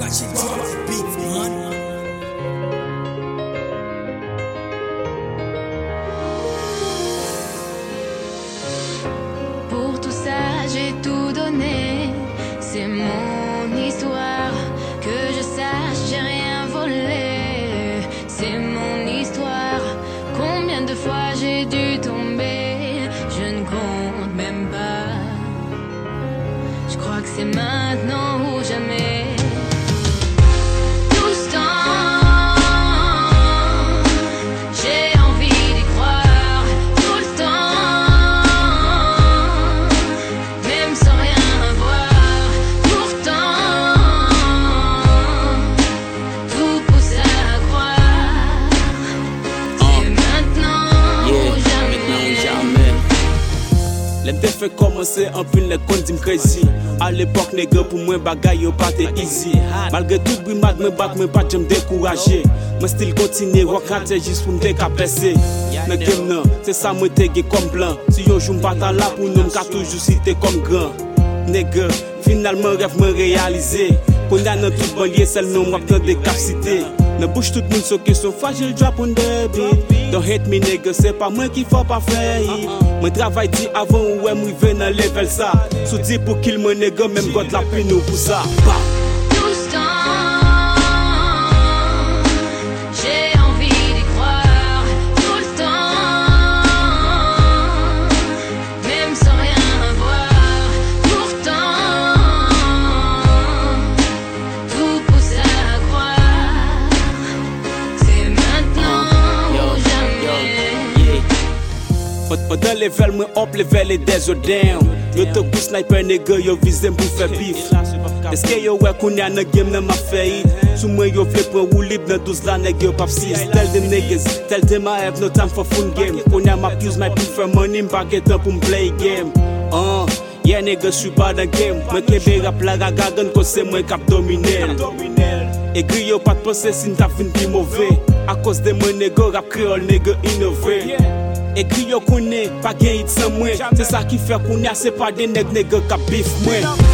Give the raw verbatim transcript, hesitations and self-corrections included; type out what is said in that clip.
Pour tout ça, j'ai tout donné. C'est mon histoire. Que je sache, j'ai rien volé. C'est mon histoire. Combien de fois j'ai dû tomber, je ne compte même pas. Je crois que c'est maintenant ou jamais. Tout ce temps, j'ai envie d'y croire. Tout le temps, même sans rien voir. Pourtant, tout pousse à croire. C'est maintenant ou jamais. Les défaits commencé en pile les comptes me crazy. À l'époque nègre pour moi bagaille yo pas easy. Malgré tout brimade me bat me pas j'me décourager. Mon style continue rock rater juste pour me décaper. Dans game nan, c'est ça moi te gè comme blanc. Si yo joue pas là pour nous m'ka toujours cité comme grand. Nègre, finalement rêve me réaliser. Qu'on a dans toute banlieue seul nom m'a de capacité. Ne bouge tout le monde sur question fragile drop on the beat. Don't hate me nigga, c'est pas moi qui faut pas faire. Mon travail dit avant ou moi rive dans level ça. Sous dit pour kill mon nigga même God la paix nous pour ça. Tout ce temps, j'ai envie d'y croire. Tout le temps, même sans rien voir. Pourtant, tout pousse à croire. C'est maintenant ou jamais. Pendant level moi up level et des down. Yo te coup sniper nigga yo vise pour faire bif. Est-ce que yo ouais qu'on y a dans game dans ma faillite. Sous moi yo vle prend ou libre dans douze la nèg yo pap six. Tell them niggas, tell them I have no time for fun game. Qu'on y a m'a use my prefer money m'pas get temps pour play game. Uh, yeah nigga suis pas dans game. Moi kebe rap la ragagan ko c'est moi cap dominer. Et yo pas de penser si n'ta fin pi mauvais. À cause de mon nègre rap créole nègre innové. Et yo connaît pas gain it sans moi. C'est ça qui fait qu'on y a c'est pas des nègres nègres cap bif moi.